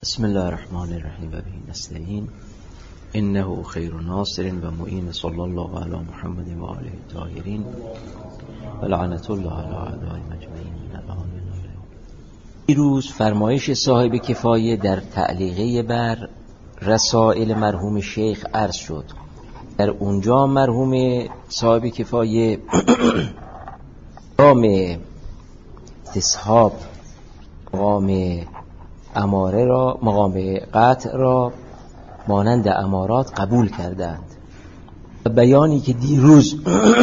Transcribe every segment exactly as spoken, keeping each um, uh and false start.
بسم الله الرحمن الرحیم و به نستعین انه خیر ناصر و معین صلی الله علی محمد و آله الطاهرین و لعنت الله علی اعدائهم اجمعین. دیروز فرمایش صاحب کفایه در تعلیقه بر رسائل مرحوم شیخ عرض شد. در اونجا مرحوم صاحب کفایه مقام استصحاب، مقام اماره را، مقام قطع را مانند امارات قبول کردند. بیانی که دیروز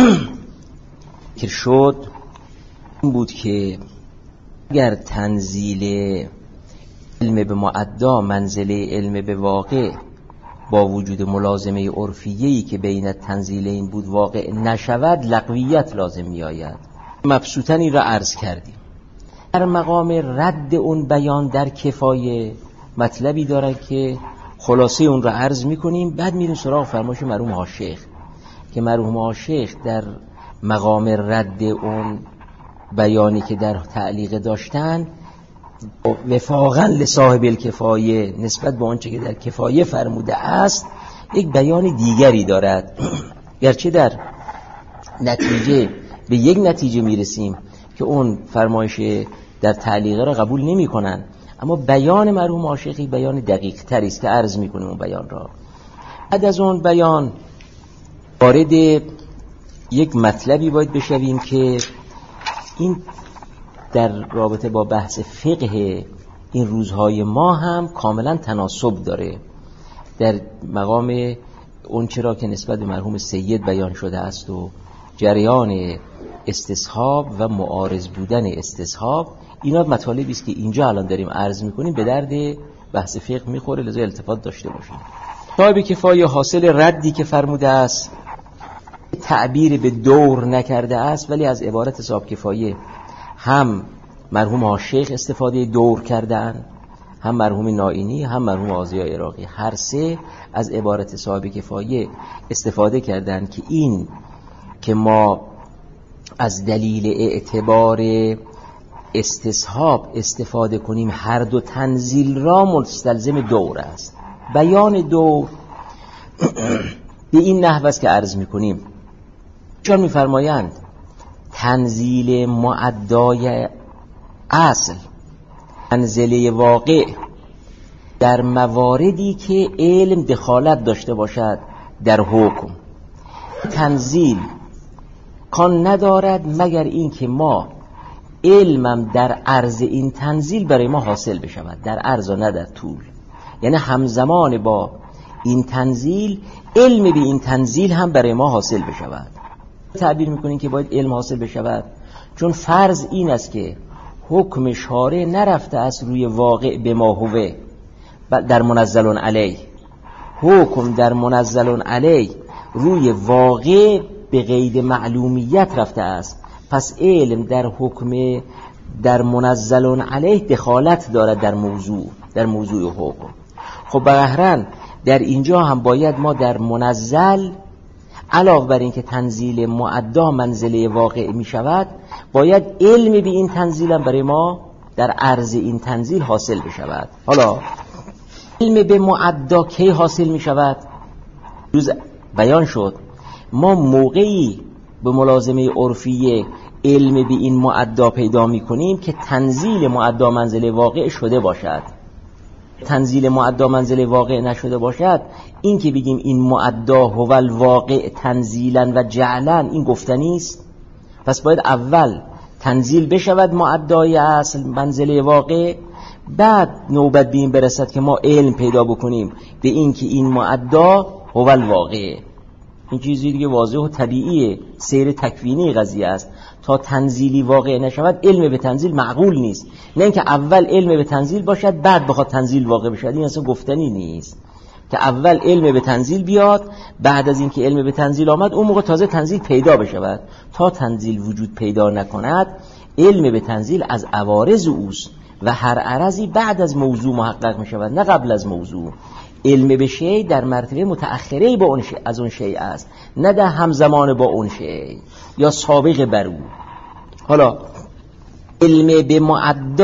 که شد این بود که اگر تنزیل علم به معدا منزله علم به واقع با وجود ملازمه عرفیه‌ای که بین تنزیلین بود واقع نشود، لغویت لازم می آید. مبسوطنی را عرض کردیم. در مقام رد اون بیان در کفایه مطلبی دارن که خلاصه اون را عرض میکنیم، بعد میریم سراغ فرمایش مرحوم آشیخ که مرحوم آشیخ در مقام رد اون بیانی که در تعلیق داشتن وفاقا لصاحب الکفایه نسبت به آنچه که در کفایه فرموده است یک بیان دیگری دارد. گرچه در نتیجه به یک نتیجه میرسیم که اون فرمایش در تعلیقه را قبول نمی کنن، اما بیان مرحوم آشیخی بیان دقیق تری است که عرض می کنیم اون بیان را. بعد از اون بیان وارد یک مطلبی باید بشویم که این در رابطه با بحث فقه این روزهای ما هم کاملا تناسب داره. در مقام اون چرا که نسبت به مرحوم سید بیان شده است و جریان استصحاب و معارض بودن استصحاب، اینا مطالبی است که اینجا الان داریم عرض میکنیم به درد بحث فقه میخوره، لذا التفات داشته باشیم. صاحب کفایه حاصل ردی که فرموده است تعبیر به دور نکرده است، ولی از عبارت صاحب کفایه هم مرحوم آشیخ استفاده دور کردن، هم مرحوم نائینی، هم مرحوم آضیا عراقی، هر سه از عبارت صاحب کفایه استفاده کردن که این که ما از دلیل اعتبار استصحاب استفاده کنیم هر دو تنزیل را مستلزم دور است. بیان دور به این نحو است که عرض میکنیم. چون میفرمایند تنزیل معدای اصل منزله واقع در مواردی که علم دخالت داشته باشد در حکم، تنزیل کان ندارد مگر این که ما علمم در عرض این تنزیل برای ما حاصل بشود، در عرض و نه در طول. یعنی همزمان با این تنزیل علم به این تنزیل هم برای ما حاصل بشود. تعبیر میکنین که باید علم حاصل بشود چون فرض این است که حکم شارع نرفته است روی واقع به ما هوه در منزل علیه، حکم در منزل علیه روی واقع به قید معلومیت رفته است، پس علم در حکم در منزل علیه دخالت دارد در موضوع در موضوع حکم. خب بهرن در اینجا هم باید ما در منزل علاوه بر این که تنزیل معدا منزله واقع می شود، باید علم به این تنزیل هم برای ما در عرض این تنزیل حاصل بشود. حالا علم به معدا کی حاصل می شود؟ روز بیان شد ما موقعی به ملازمه عرفیه علم به این معدا پیدا می کنیم که تنزیل معدا منزله واقع شده باشد. تنزیل معدا منزله واقع نشده باشد، این که بگیم این معدا هو الواقع تنزیلا و جعلا، این گفتنی است. پس باید اول تنزیل بشود معدای اصل منزله واقع، بعد نوبت به این برسد که ما علم پیدا بکنیم به این که این معدا هو الواقع. این چیزی دیگه واضح و طبیعیه، سیر تکوینی قضیه است. تا تنزیلی واقع نشود علم به تنزیل معقول نیست. نه اینکه اول علم به تنزیل باشد بعد بخواد تنزیل واقع بشود، این اصلا گفتنی نیست. که اول علم به تنزیل بیاد، بعد از اینکه علم به تنزیل آمد اون موقع تازه تنزیل پیدا بشود. تا تنزیل وجود پیدا نکند علم به تنزیل از عوارض اوست و هر عرضی بعد از موضوع محقق می شود نه قبل از موضوع. علم به شیء در مرتبه متأخره با اون از اون شیء است، نه در همزمان با اون شیء یا سابق بر او. حالا علم به معدا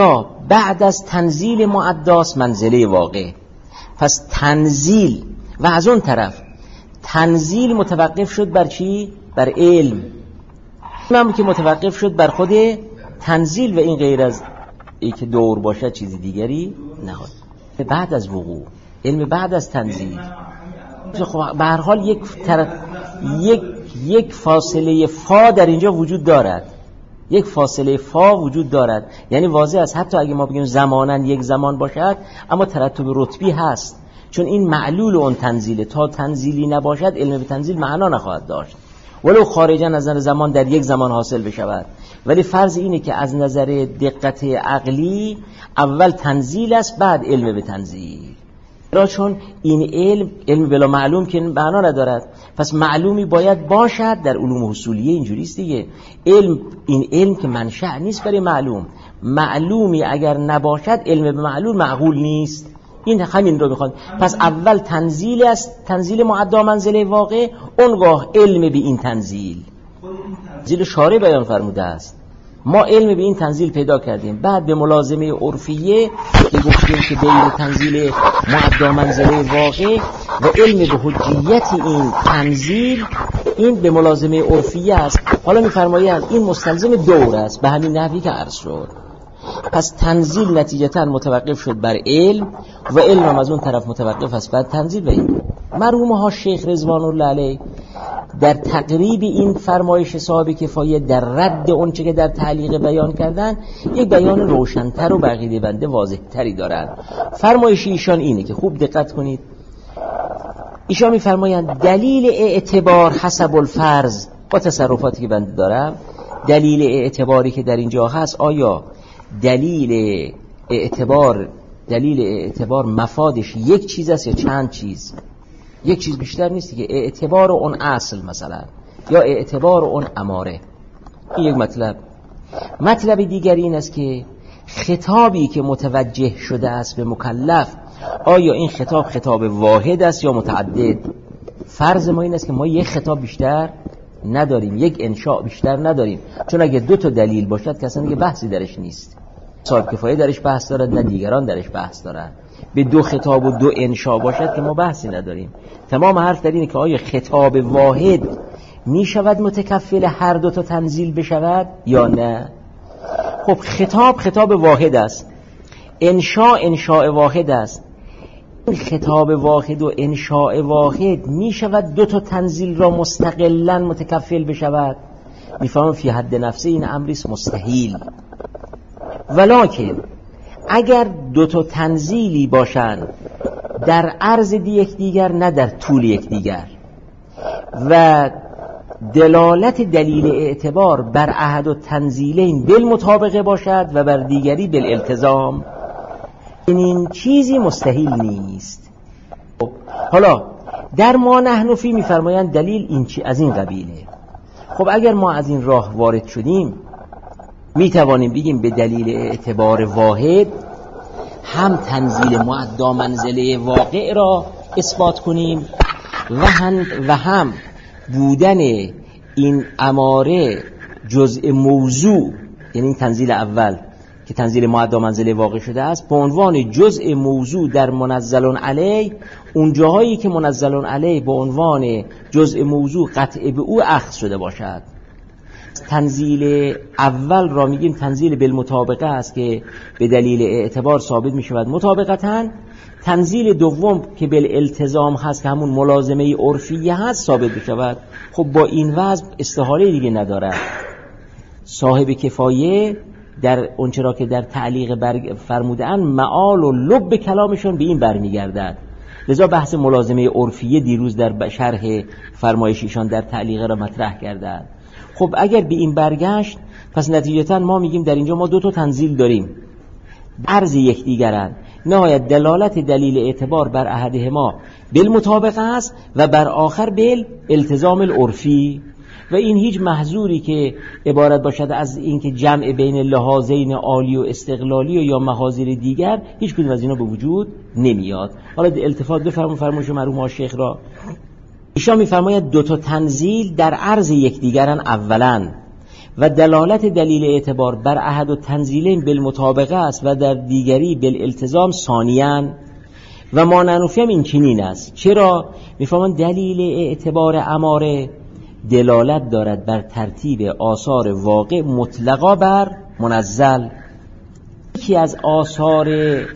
بعد از تنزیل معداست منزله واقع. پس تنزیل و از اون طرف تنزیل متوقف شد بر چی؟ بر علم. اونم که متوقف شد بر خود تنزیل و این غیر از ای که دور باشد چیزی دیگری نهاد. بعد از وقوع علم بعد از تنزیل. به هر حال یک طرف یک یک فاصله فا در اینجا وجود دارد، یک فاصله فا وجود دارد، یعنی واضح است حتی اگه ما بگیم زماناً یک زمان باشد اما ترتب رتبی هست، چون این معلول اون تنزیله. تا تنزیلی نباشد علم به تنزیل معنا نخواهد داشت، ولو خارجاً از نظر زمان در یک زمان حاصل بشود. ولی فرض اینه که از نظر دقت عقلی اول تنزیل است بعد علم به تنزیل، را چون این علم علم بلا معلوم که معنا ندارد. پس معلومی باید باشد. در علوم حصولیه اینجوری است دیگه، علم این علم که منشأ نیست برای معلوم، معلومی اگر نباشد علم به معلول معقول نیست. این همین رو میخواد. پس اول تنزیل است، تنزیل معدا منزله واقع، اونگاه علم به این تنزیل. تنزیل شارع بیان فرموده است، ما علم به این تنزیل پیدا کردیم. بعد به ملازمه عرفیه که گفتیم که بین تنزیل معدا منزله واقع و علم به حجیت این تنزیل، این به ملازمه عرفیه است. حالا میفرمایند این مستلزم دور است به همین نحوی که عرض شد. پس تنزیل نتیجتا متوقف شد بر علم و علم از اون طرف متوقف است بر تنزیل. و این مرحوم ها شیخ رضوان الله علیه در تقریب این فرمایش صاحب کفایه در رد اون چه که در تعلیق بیان کردن یک بیان روشن‌تر و بقیده بنده واضح‌تری دارن. فرمایش ایشان اینه که خوب دقت کنید. ایشان می‌فرمایند دلیل اعتبار حسب الفرض، با تصرفاتی که بنده دارم، دلیل اعتباری که در اینجا هست، آیا دلیل اعتبار دلیل اعتبار مفادش یک چیز است یا چند چیز؟ یک چیز بیشتر نیست که اعتبار اون اصل مثلا یا اعتبار اون اماره. این یک مطلب. مطلب دیگری این است که خطابی که متوجه شده است به مکلف، آیا این خطاب خطاب واحد است یا متعدد؟ فرض ما این است که ما یک خطاب بیشتر نداریم، یک انشاء بیشتر نداریم، چون اگه دو تا دلیل باشد که اصلا دیگه بحثی درش نیست. صاحب کفایه درش بحث دارد نه دیگران درش بحث دارند. به دو خطاب و دو انشاء باشد که ما بحثی نداریم. تمام حرف در اینه که آیا خطاب واحد می شود متکفل هر دو تا تنزیل بشود یا نه؟ خب خطاب خطاب واحد است، انشاء انشاء واحد است. این خطاب واحد و انشاء واحد می شود دو تا تنزیل را مستقلاً متکفل بشود؟ می فهمم فی حد نفسه این امریست مستحیل. ولکن اگر دو تا تنزیلی باشند در عرض یک دیگر نه در طول یک دیگر و دلالت دلیل اعتبار بر احد و تنزیلین بالمطابقه باشد و بر دیگری بالالتزام، این چیزی مستحیل نیست. حالا در ما نحن فی میفرمایند دلیل این چی از این قبیله. خب اگر ما از این راه وارد شدیم می توانیم بگیم به دلیل اعتبار واحد هم تنزیل معدا منزله واقع را اثبات کنیم و هم, و هم بودن این اماره جزء موضوع، یعنی تنزیل اول که تنزیل معدا منزله واقع شده است، به عنوان جزء موضوع در منزل علیه، اون جاهایی که منزل علیه به عنوان جزء موضوع قطع به او اخذ شده باشد. تنزیل اول را میگیم تنزیل بالمطابقه است که به دلیل اعتبار ثابت میشود مطابقتاً. تنزیل دوم که بالالتزام هست که همون ملازمه عرفیه هست ثابت بشود. خب با این وضع استحاله دیگه نداره. صاحب کفایه در اونچرا که در تعلیق فرمودن معال و لب کلامشون به این برمیگردد. لذا بحث ملازمه عرفیه دیروز در شرح فرمایشیشان در تعلیق را مطرح کردند. خب اگر به این برگشت، پس نتیجتا ما میگیم در اینجا ما دو تا تنزیل داریم، عرض یکدیگرند. نهایت دلالت دلیل اعتبار بر احدهما بالمطابقه است و بر آخر بالالتزام العرفی، و این هیچ محظوری که عبارت باشد از این که جمع بین لحاظین عالی و استقلالی و یا محاذیر دیگر، هیچ کدوم از اینا به وجود نمیاد. حالا التفات بفرمایید فرمایش مرحوم شیخ را. ایشان میفرماید دو تا تنزیل در عرض یکدیگرن اولا، و دلالت دلیل اعتبار بر احد و تنزیلین بالمطابقه است و در دیگری بالالتزام ثانیاً و ما ننفیم این چنین است. چرا؟ میفهمن دلیل اعتبار اماره دلالت دارد بر ترتیب آثار واقع مطلقا بر منزل. یکی از آثار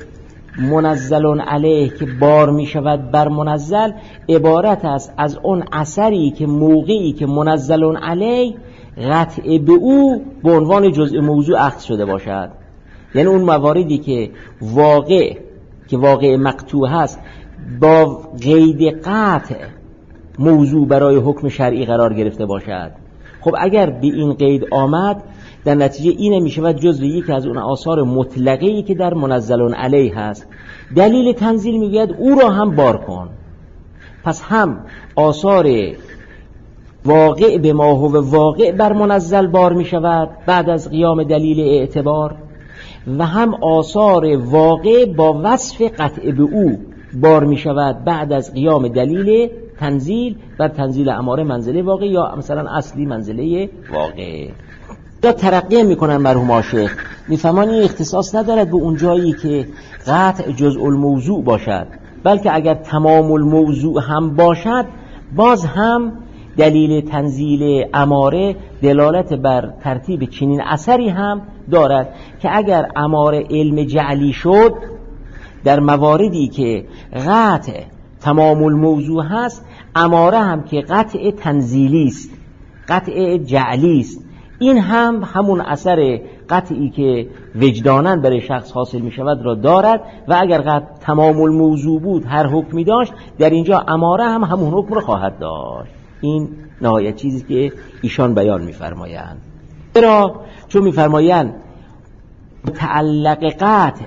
منزل علیه که بار می شود بر منزل عبارت است از اون اثری که موقعی که منزل علیه قطع به او به عنوان جزء موضوع اخذ شده باشد. یعنی اون مواردی که واقع که واقع مقطوع هست با قید قطع موضوع برای حکم شرعی قرار گرفته باشد. خب اگر به این قید آمد در نتیجه این می شود جزء یکی از اون آثار مطلقه‌ای که در منزل علیه هست. دلیل تنزیل میگوید او را هم بار کن. پس هم آثار واقع به ما هو واقع بر منزل بار می شود بعد از قیام دلیل اعتبار و هم آثار واقع با وصف قطع به او بار می شود بعد از قیام دلیل تنزیل بر تنزیل اماره منزله واقع یا مثلا اصلی منزله واقع. یا ترقیه میکنن مرحوم شیخ میفهمان این اختصاص ندارد به اون جایی که قطع جزء الموضوع باشد، بلکه اگر تمام الموضوع هم باشد باز هم دلیل تنزیل اماره دلالت بر ترتیب چنین اثری هم دارد که اگر اماره علم جعلی شد در مواردی که قطع تمام الموضوع هست اماره هم که قطع تنزیلی است قطع جعلی است، این هم همون اثر قطعی که وجداناً برای شخص حاصل می شود را دارد و اگر قطع تمام الموضوع بود هر حکمی داشت در اینجا اماره هم همون حکم را خواهد داشت. این نهایت چیزی که ایشان بیان می فرمایند. چرا؟ چون می فرمایند متعلق قطع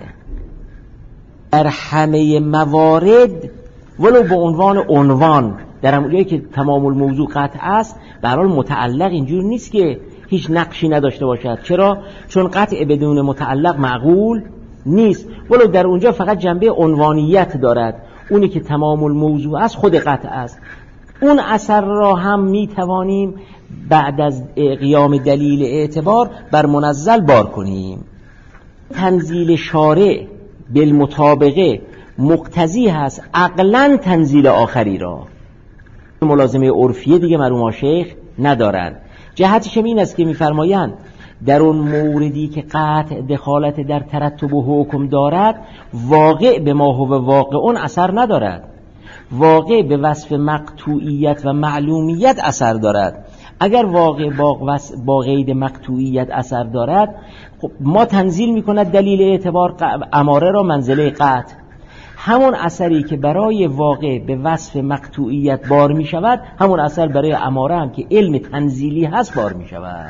در همه موارد ولو به عنوان عنوان در همونجایی که تمام الموضوع قطع است به هر حال متعلق اینجور نیست که هیچ نقشی نداشته باشد. چرا؟ چون قطع بدون متعلق معقول نیست، ولو در اونجا فقط جنبه عنوانیت دارد. اونی که تمام الموضوع است خود قطع است. اون اثر را هم می توانیم بعد از قیام دلیل اعتبار بر منزل بار کنیم. تنزیل شارع بالمطابقه مقتضی هست عقلاً تنزیل آخری را. ملازمه عرفیه دیگه مرحوم شیخ ندارند. جهتش این است که می‌فرمایند در اون موردی که قطع دخالت در ترتب و حکم دارد واقع به ما هو واقع اون اثر ندارد، واقع به وصف مقطوعیت و معلومیت اثر دارد. اگر واقع با, با قید مقطوعیت اثر دارد خب ما تنزیل می‌کند دلیل اعتبار اماره را منزله قطع، همون اثری که برای واقع به وصف مقطوعیت بار می شود همون اثر برای اماره هم که علم تنزیلی هست بار می شود.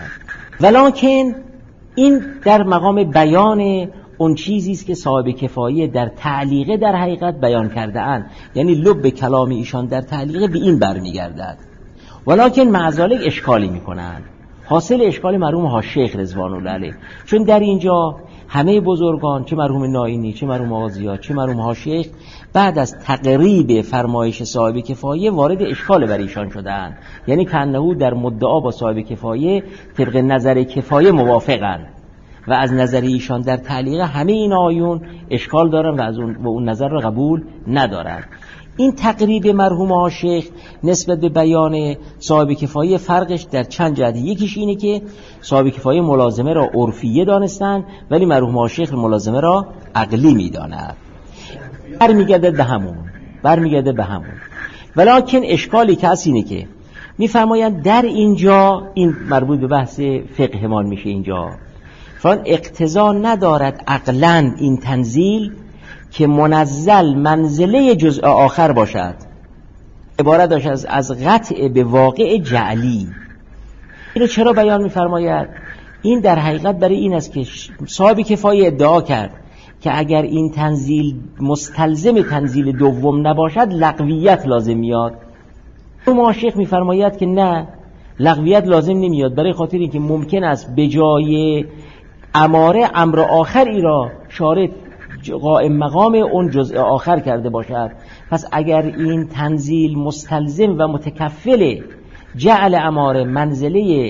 ولکن این در مقام بیان اون چیزی است که صاحب کفایه در تعلیقه در حقیقت بیان کرده اند، یعنی لب کلام ایشان در تعلیقه به این برمیگردد. ولکن معذالک اشکالی می کنند. حاصل اشکال مرحوم ها شیخ رضوان الله علیه، چون در اینجا همه بزرگان چه مرحوم ناینی چه مرحوم آزیا چه مرحوم ها شیخ بعد از تقریب فرمایش صاحب کفایه وارد اشکال بر ایشان شدند، یعنی کانه در مدعا با صاحب کفایه طبق نظر کفایه موافقند و از نظر ایشان در تعلیقه همه این آیون اشکال دارن و از اون و اون نظر را قبول ندارند. این تقریب مرحوم ها شیخ نسبت به بیان صاحب کفایه فرقش در چند جهت. یکیش اینه که صاحب کفایه ملازمه را عرفیه دانستند ولی مرحوم ها شیخ ملازمه را عقلی میداند. برمیگرده به همون برمیگرده به همون ولکن اشکالی که هست اینه که میفرمایند در اینجا این مربوط به بحث فقه مان میشه. اینجا فران اقتضا ندارد عقلاً این تنزیل که منزل منزله جزء آخر باشد، عبارت داشت از از قطع به واقع جعلی. اینو چرا بیان می‌فرماید؟ این در حقیقت برای این است که صاحب کفایه ادعا کرد که اگر این تنزیل مستلزم تنزیل دوم نباشد لغویت لازم میاد. ما شیخ می‌فرماید که نه، لغویت لازم نمیاد، برای خاطر اینکه ممکن است به جای اماره امر آخری را شارع قائم مقام اون جزء آخر کرده باشد. پس اگر این تنزیل مستلزم و متکفل جعل اماره منزله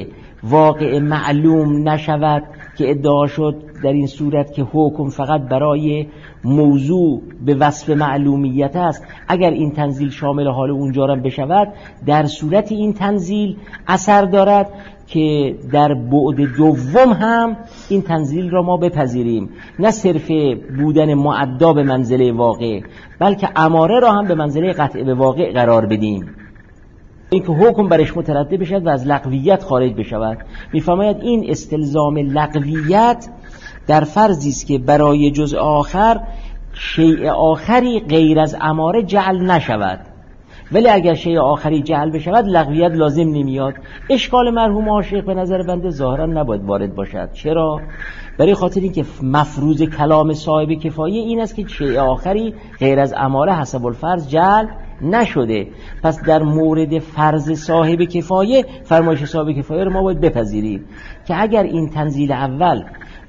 واقع معلوم نشود که ادعا شد در این صورت که حکم فقط برای موضوع به وصف معلومیت است. اگر این تنزیل شامل حال اونجا را بشود، در صورت این تنزیل اثر دارد که در بعد دوم هم این تنزیل را ما بپذیریم، نه صرف بودن معدا به منزله واقع، بلکه اماره را هم به منزله قطع به واقع قرار بدیم، اینکه حکم برش مترتب بشود و از لغویت خارج بشود. میفرماید این استلزام لغویت در فرضی است که برای جزء آخر شیء آخری غیر از اماره جعل نشود، ولی اگر شیء آخری جعل بشود لغویت لازم نمیاد. اشکال مرحوم عاشق به نظر بنده ظاهرا نباید وارد باشد. چرا؟ برای خاطر اینکه مفروض کلام صاحب کفایه این است که شیء آخری غیر از اماره حسب الفرض جعل نشده. پس در مورد فرض صاحب کفایه، فرمایش صاحب کفایه رو ما باید بپذیریم که اگر این تنزیل اول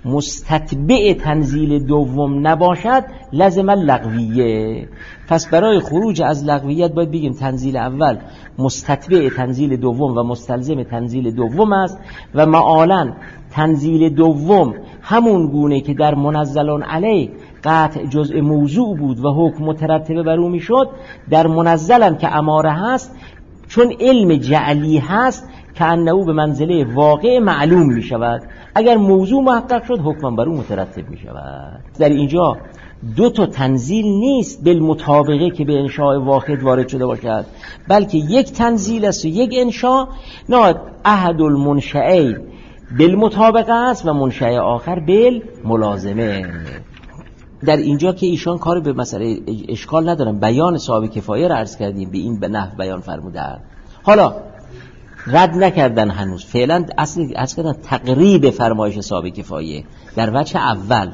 مستتبع تنزیل دوم نباشد لازم لغویه. پس برای خروج از لغویت باید بگیم تنزیل اول مستتبع تنزیل دوم و مستلزم تنزیل دوم است و معالاً تنزیل دوم همون گونه که در منزلون علی قطع جزء موضوع بود و حکم مترتب بر او میشد، در منزلن که اماره هست چون علم جعلی هست که انه به منزله واقع معلوم می شود. اگر موضوع محقق شد حکم بر او مترتب می شود. در اینجا دو تا تنزیل نیست بالمطابقه که به انشاء واحد وارد شده باشد، بلکه یک تنزیل است و یک انشاء. نه احد المنشئین بالمطابقه است و منشأ آخر بالملازمه. در اینجا که ایشان کار به مسئله اشکال ندارن، بیان صاحب کفایه را عرض کردیم، به این به نحو بیان فرمودن. حالا رد نکردن هنوز، فعلا اصل اصل کردن تقریب فرمایش صاحب کفایه در وجه اول.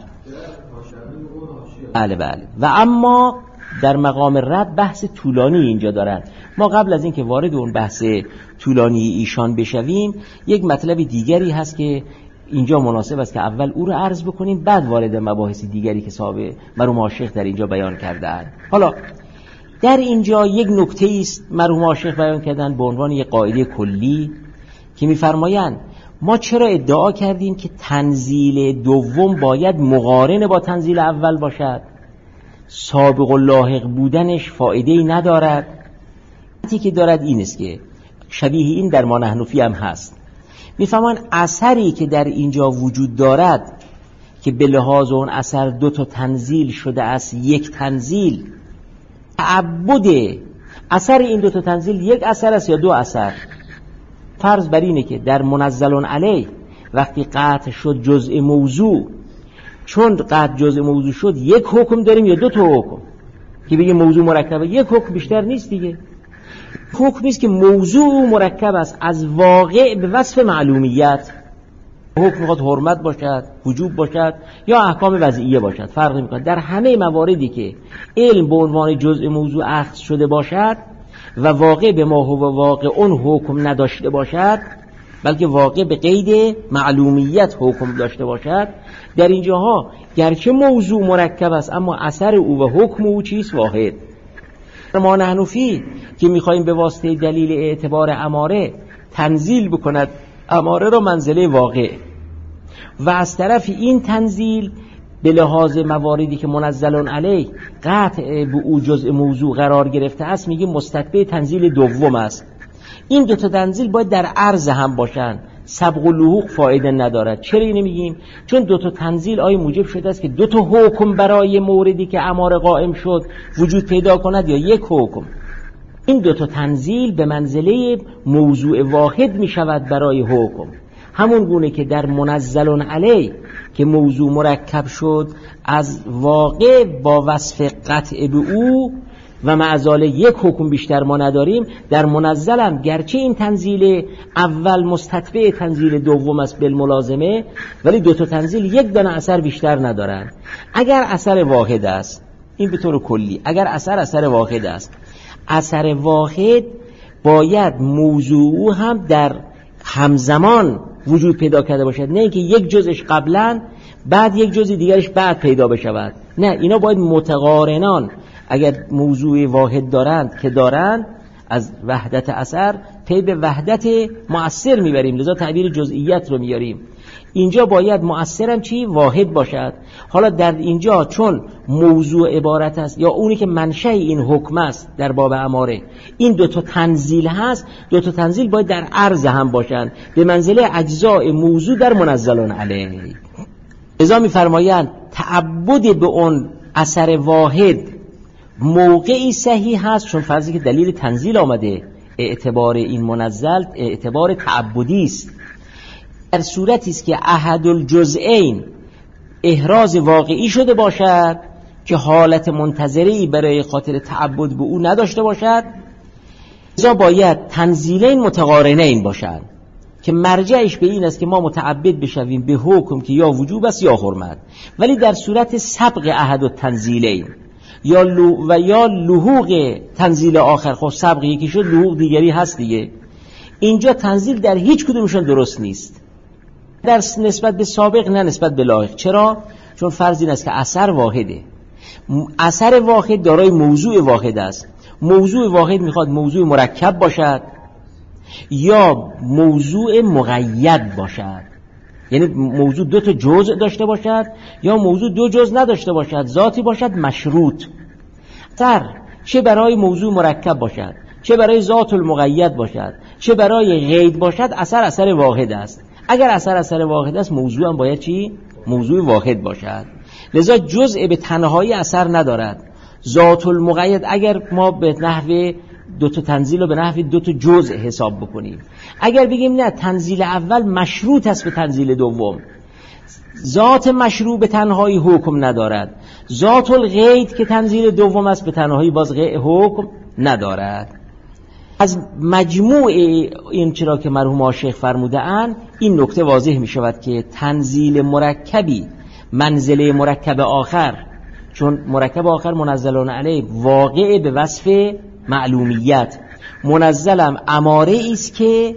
بله بله. و اما در مقام رد بحث طولانی اینجا دارن. ما قبل از اینکه وارد اون بحث طولانی ایشان بشویم، یک مطلب دیگری هست که اینجا مناسب است که اول او رو عرض بکنیم، بعد وارد مباحث دیگری که صاحب مرحوم عاشق در اینجا بیان کردن. حالا در اینجا یک نکته است مرحوم عاشق بیان کردن به عنوان یک قاعده کلی که می‌فرمایند ما چرا ادعا کردیم که تنزیل دوم باید مقارن با تنزیل اول باشد؟ سابق و لاحق بودنش فایده‌ای ندارد. چیزی که دارد این است که شبیه این در ما نحنفی هم هست. میفهمان اثری که در اینجا وجود دارد که به لحاظ اون اثر دو تا تنزیل شده است یک تنزیل، تعبد اثر این دو تا تنزیل یک اثر است یا دو اثر؟ فرض بر اینه که در منزلون علی وقتی قطع شد جزء موضوع، چون قطع جزء موضوع شد یک حکم داریم یا دو تا حکم؟ که بگیم موضوع مرکبه، یک حکم بیشتر نیست دیگه. حکمی است که موضوع مرکب است از واقع به وصف معلومیت. حکم خود حرمت باشد، وجوب باشد یا احکام وضعیه باشد، فرق نمی‌کنه. در همه مواردی که علم به عنوان جزء موضوع اخذ شده باشد و واقع به ما هو واقع اون حکم نداشته باشد، بلکه واقع به قید معلومیت حکم داشته باشد، در اینجاها گرچه موضوع مرکب است اما اثر او و حکم او چیست؟ واحد. ما نحنفی که میخوایم به واسطه دلیل اعتبار اماره تنزیل بکند اماره را منزله واقع، و از طرف این تنزیل به لحاظ مواردی که منزلون علی قطع به او جزء موضوع قرار گرفته است میگه مستتبع تنزیل دوم است. این دو تا تنزیل باید در عرض هم باشن، سبق و لحوق فایده ندارد. چرا اینو میگیم؟ چون دو تا تنزیل آیا موجب شده است که دو تا حکم برای موردی که اماره قائم شد وجود پیدا کند یا یک حکم؟ این دو تا تنزیل به منزله موضوع واحد می شود برای حکم، همون گونه که در منزلون علی که موضوع مرکب شد از واقع با وصف قطع به او و معزاله یک حکم بیشتر ما نداریم، در منزلم گرچه این تنزیل اول مستتبع تنزیل دوم است بالملازمه، ولی دو تا تنزیل یک دانه اثر بیشتر ندارن. اگر اثر واحد است، این به طور کلی اگر اثر اثر واحد است، اثر واحد باید موضوع هم در همزمان وجود پیدا کرده باشد، نه اینکه یک جزش قبلا بعد یک جز دیگرش بعد پیدا بشود. نه، اینا باید متقارنان اگر موضوع واحد دارند که دارند از وحدت اثر پی به وحدت مؤثر میبریم، لذا تعبیر جزئیت رو میاریم. اینجا باید مؤثرم چی؟ واحد باشد. حالا در اینجا چون موضوع عبارت است یا اونی که منشأ این حکم است در باب اماره این دو تا تنزیل هست، دو تا تنزیل باید در عرض هم باشند به منزله اجزاء موضوع در منزل علیه. لذا میفرمایند تعبد به اون اثر واحد موقعی صحیح هست، چون فرضی که دلیل تنزیل آمده اعتبار این منزل اعتبار تعبدی است. در صورتی است که احد الجزئین احراز واقعی شده باشد که حالت منتظری برای خاطر تعبد به او نداشته باشد، لذا باید تنزیلین متقارنین باشد که مرجعش به این است که ما متعبد بشویم به حکم که یا وجوب است یا حرمت. ولی در صورت سبق احد التنزیلین یا لو و یا لحوق تنزیل آخر، خب سبق یکی شد لحوق دیگری هست دیگه، اینجا تنزیل در هیچ کدومشون درست نیست، در نسبت به سابق نه نسبت به لاحق. چرا؟ چون فرض این است که اثر واحده، اثر واحد دارای موضوع واحد است. موضوع واحد میخواد موضوع مرکب باشد یا موضوع مقید باشد، یعنی موضوع دو تا جزء داشته باشد یا موضوع دو جزء نداشته باشد، ذاتی باشد مشروط. اثر چه برای موضوع مرکب باشد، چه برای ذات المقید باشد، چه برای قید باشد، اثر اثر واحد است. اگر اثر اثر واحد است موضوع هم باید چی؟ موضوع واحد باشد. لذا جزء به تنهایی اثر ندارد. ذات المقید اگر ما به نحو دو تا تنزیل رو به نحو دو تا جزء حساب بکنیم، اگر بگیم نه تنزیل اول مشروط است به تنزیل دوم، ذات مشروع به تنهایی حکم ندارد، ذات القید که تنزیل دوم است به تنهایی باز حکم ندارد. از مجموع این چرا که مرحوم آشیخ فرموده اند این نکته واضح می شود که تنزیل مرکبی منزله مرکب آخر، چون مرکب آخر منزلون علیه واقع به وصف معلومیت، منزلم اماره است که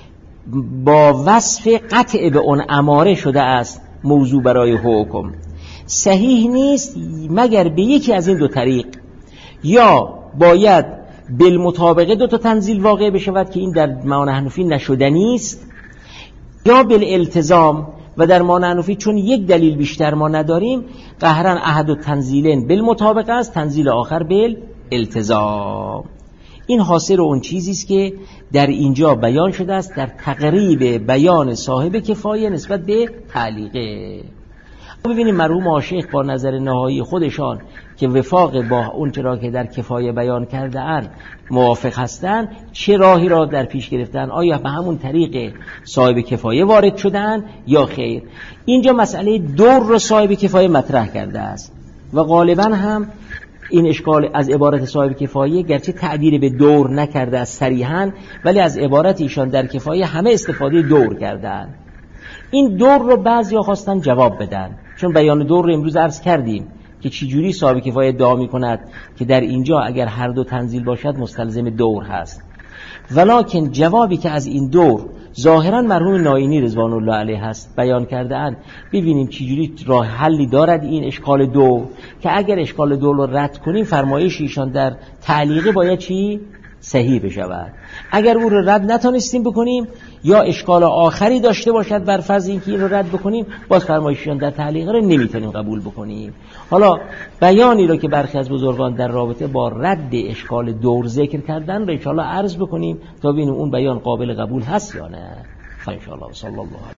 با وصف قطع به اون اماره شده است موضوع برای حکم. صحیح نیست مگر به یکی از این دو طریق، یا باید بالمطابقه دو تا تنزیل واقع بشود که این در معانی حنفی نشدنی است، یا بالالتزام، و در معانی حنفی چون یک دلیل بیشتر ما نداریم قهرن احد التنزیلین بالمطابقه است، تنزیل آخر بالالتزام. این حاصل اون چیزی است که در اینجا بیان شده است در تقریب بیان صاحب کفایه نسبت به تعلیقه. ببینیم مرحوم آشیخ با نظر نهایی خودشان که وفاق با اون چرا که در کفایه بیان کرده اند موافق هستند، چه راهی را در پیش گرفتن؟ آیا به همون طریق صاحب کفایه وارد شدن یا خیر؟ اینجا مسئله دور رو صاحب کفایه مطرح کرده است و غالبا هم این اشکال از عبارت صاحب کفایه گرچه تعبیر به دور نکرده است صریحاً، ولی از عبارت ایشان در کفایه همه استفاده دور کردن. این دور رو بعضیا خواستن جواب بدن، چون بیان دور رو امروز عرض کردیم که چجوری صاحب کفایه ادعا می‌کند که در اینجا اگر هر دو تنزیل باشد مستلزم دور هست. ولکن جوابی که از این دور ظاهراً مرحوم ناینی رضوان الله علیه هست بیان کرده اند، ببینیم چجوری راه حلی دارد این اشکال دور، که اگر اشکال دور رو رد کنیم فرمایش ایشان در تعلیقه باید چی؟ صحیح بشود. اگر او رو رد نتونستیم بکنیم یا اشکال آخری داشته باشد بر فرض اینکه این رو رد بکنیم، باز فرمایشیان در تعلیقه رو نمیتونیم قبول بکنیم. حالا بیانی رو که برخی از بزرگان در رابطه با رد اشکال دور ذکر کردن رو ان شاء الله عرض بکنیم تا ببینیم اون بیان قابل قبول هست یا نه. ان شاء الله. صلی الله